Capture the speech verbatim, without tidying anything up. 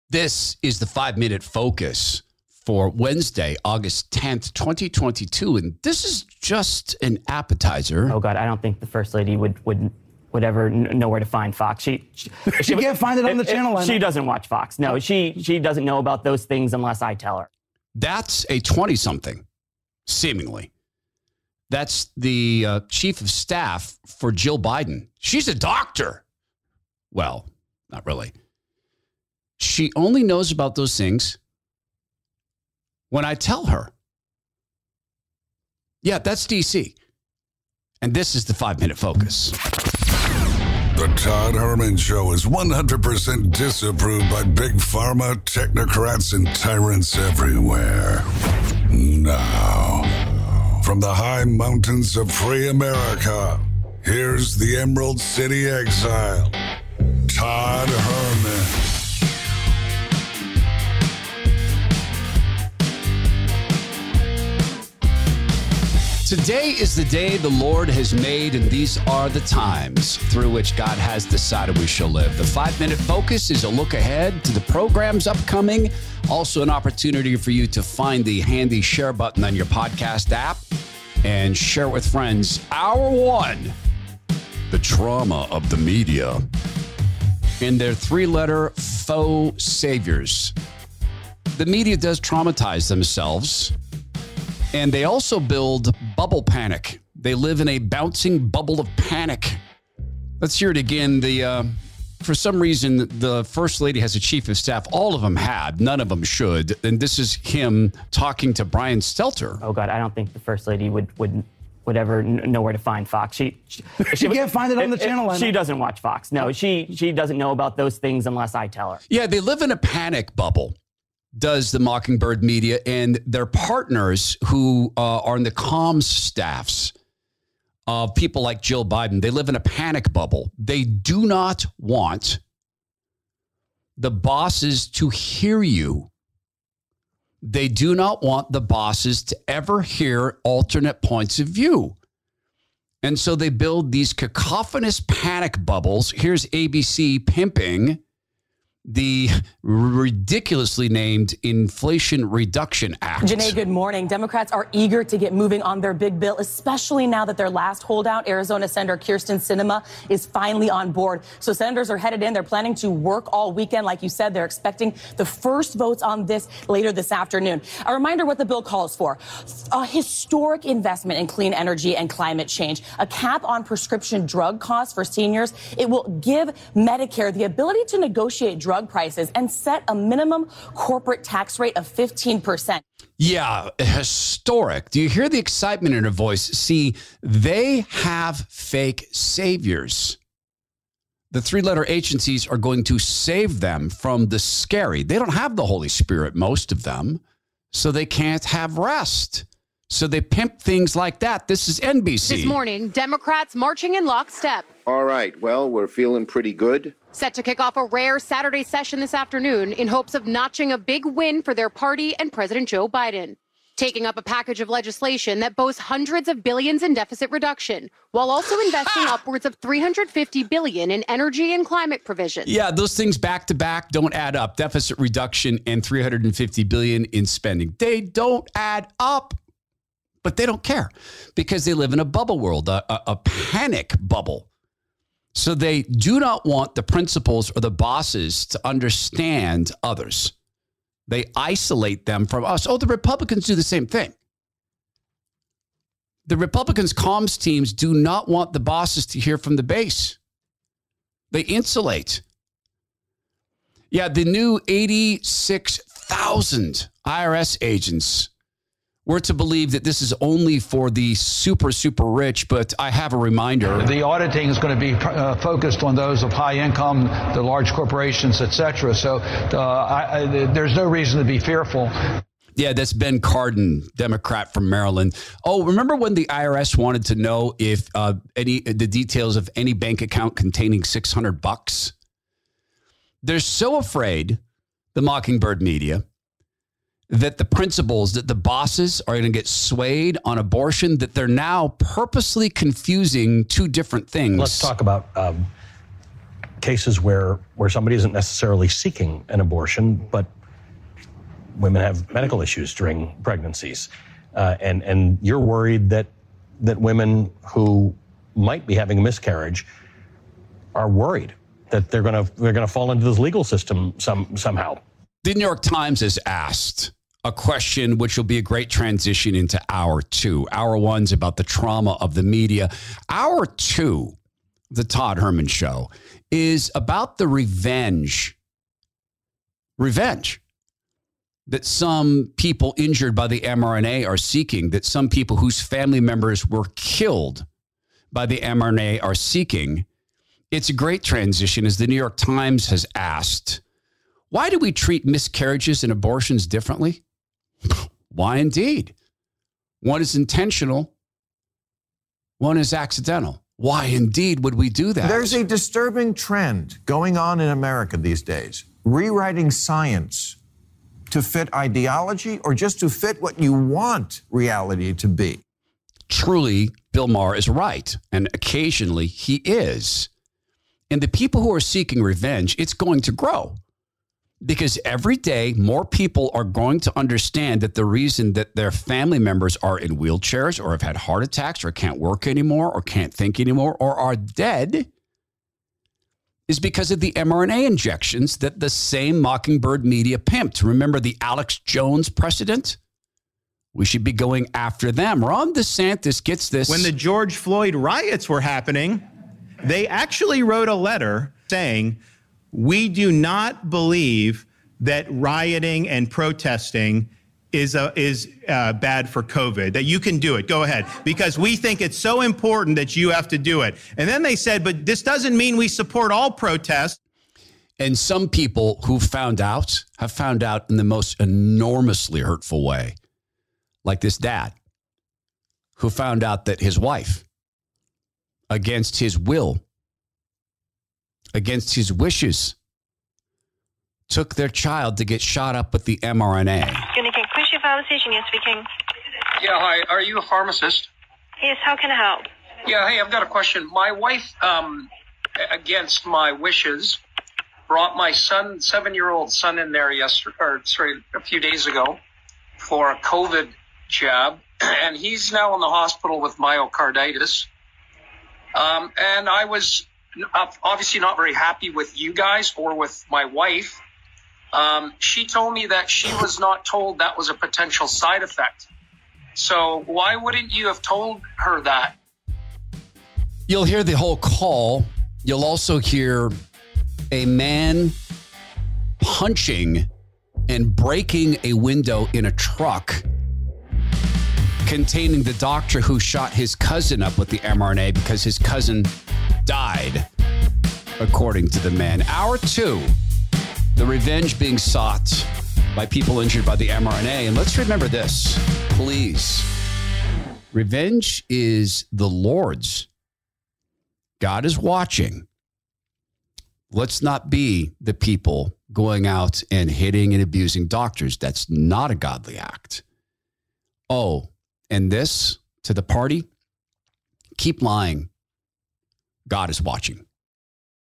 This is the five-minute focus for Wednesday, August tenth, twenty twenty-two, and this is just an appetizer. Oh, God, I don't think the First Lady would would, would ever know where to find Fox. She she, she can't find it on the it, channel. It, she doesn't watch Fox. No, she she doesn't know about those things unless I tell her. That's a twenty-something, seemingly. That's the uh, chief of staff for Jill Biden. She's a doctor. Well, not really. She only knows about those things when I tell her. Yeah, that's D C. And this is the five-minute focus. The Todd Herman Show is one hundred percent disapproved by big pharma, technocrats, and tyrants everywhere. Now, from the high mountains of free America, here's the Emerald City exile, Todd Herman. Today is the day the Lord has made, and these are the times through which God has decided we shall live. The five-minute focus is a look ahead to the programs upcoming, also an opportunity for you to find the handy share button on your podcast app and share with friends. Hour one, the trauma of the media and their three-letter faux saviors. The media does traumatize themselves. And they also build bubble panic. They live in a bouncing bubble of panic. Let's hear it again. The uh, for some reason, the First Lady has a chief of staff. All of them had. None of them should. And this is him talking to Brian Stelter. Oh, God, I don't think the First Lady would would, would ever know where to find Fox. She she, she can't find it on the it, channel. It, she doesn't watch Fox. No, she she doesn't know about those things unless I tell her. Yeah, they live in a panic bubble. Does the Mockingbird Media and their partners who uh, are in the comms staffs of people like Jill Biden. They live in a panic bubble. They do not want the bosses to hear you. They do not want the bosses to ever hear alternate points of view. And so they build these cacophonous panic bubbles. Here's A B C pimping the ridiculously named Inflation Reduction Act. Janae, good morning. Democrats are eager to get moving on their big bill, especially now that their last holdout, Arizona Senator Kyrsten Sinema, is finally on board. So senators are headed in. They're planning to work all weekend. Like you said, they're expecting the first votes on this later this afternoon. A reminder what the bill calls for. A historic investment in clean energy and climate change. A cap on prescription drug costs for seniors. It will give Medicare the ability to negotiate drug prices and set a minimum corporate tax rate of fifteen percent. Yeah, historic. Do you hear the excitement in her voice? See, they have fake saviors. The three-letter agencies are going to save them from the scary. They don't have the Holy Spirit, most of them, so they can't have rest. So they pimp things like that. This is N B C. This morning, Democrats marching in lockstep. All right, well, we're feeling pretty good. Set to kick off a rare Saturday session this afternoon in hopes of notching a big win for their party and President Joe Biden. Taking up a package of legislation that boasts hundreds of billions in deficit reduction, while also investing upwards of three hundred fifty billion dollars in energy and climate provisions. Yeah, those things back to back don't add up. Deficit reduction and three hundred fifty billion dollars in spending. They don't add up. But they don't care because they live in a bubble world, a, a, a panic bubble. So they do not want the principals or the bosses to understand others. They isolate them from us. Oh, the Republicans do the same thing. The Republicans' comms teams do not want the bosses to hear from the base. They insulate. Yeah, the new eighty-six thousand I R S agents. We're to believe that this is only for the super, super rich, but I have a reminder. The auditing is going to be uh, focused on those of high income, the large corporations, et cetera. So uh, I, I, there's no reason to be fearful. Yeah, that's Ben Cardin, Democrat from Maryland. Oh, remember when the I R S wanted to know if uh, any the details of any bank account containing six hundred bucks? They're so afraid, the Mockingbird Media, that the principals, that the bosses are going to get swayed on abortion, that they're now purposely confusing two different things. Let's talk about um, cases where, where somebody isn't necessarily seeking an abortion, but women have medical issues during pregnancies. Uh, and, and you're worried that, that women who might be having a miscarriage are worried that they're going to they're going to fall into this legal system some somehow. The New York Times has asked a question which will be a great transition into hour two. Hour one's about the trauma of the media. Hour two, the Todd Herman Show, is about the revenge. Revenge that some people injured by the mRNA are seeking, that some people whose family members were killed by the mRNA are seeking. It's a great transition, as the New York Times has asked, why do we treat miscarriages and abortions differently? Why indeed? One is intentional, one is accidental. Why indeed would we do that? There's a disturbing trend going on in America these days, rewriting science to fit ideology or just to fit what you want reality to be. Truly, Bill Maher is right, and occasionally he is. And the people who are seeking revenge, it's going to grow. Because every day, more people are going to understand that the reason that their family members are in wheelchairs or have had heart attacks or can't work anymore or can't think anymore or are dead is because of the mRNA injections that the same Mockingbird media pimped. Remember the Alex Jones precedent? We should be going after them. Ron DeSantis gets this. When the George Floyd riots were happening, they actually wrote a letter saying, we do not believe that rioting and protesting is a, is uh, bad for COVID, that you can do it. Go ahead, because we think it's so important that you have to do it. And then they said, but this doesn't mean we support all protests. And some people who found out have found out in the most enormously hurtful way, like this dad who found out that his wife, against his will, against his wishes, took their child to get shot up with the mRNA. Speaking. Yeah, hi. Are you a pharmacist? Yes, how can I help? Yeah, hey, I've got a question. My wife, um, against my wishes, brought my son, seven-year-old son in there yesterday, or sorry, a few days ago for a COVID jab, and he's now in the hospital with myocarditis. Um, and I was obviously not very happy with you guys or with my wife. Um, she told me that she was not told that was a potential side effect. So why wouldn't you have told her that? You'll hear the whole call. You'll also hear a man punching and breaking a window in a truck containing the doctor who shot his cousin up with the mRNA because his cousin died, according to the man. Hour two, the revenge being sought by people injured by the mRNA. And let's remember this, please. Revenge is the Lord's. God is watching. Let's not be the people going out and hitting and abusing doctors. That's not a godly act. Oh, and this to the party, keep lying. God is watching.